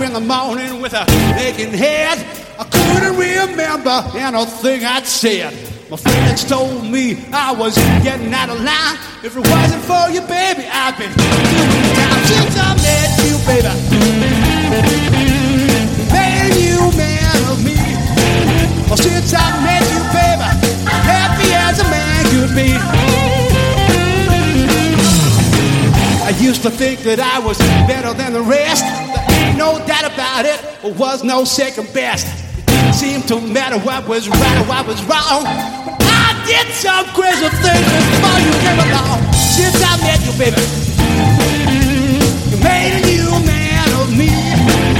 in the morning with a aching head. I couldn't remember anything I'd said. My friends told me I was getting out of line. If it wasn't for you, baby, I'd been doing time since I met you, baby. Made you man of me. Well, since I met you, baby, happy as a man could be. I used to think that I was better than the rest. There ain't no doubt about it, there was no second best. It didn't seem to matter what was right or what was wrong. But I did some crazy things before you came along. Since I met you, baby, you made a new man of me.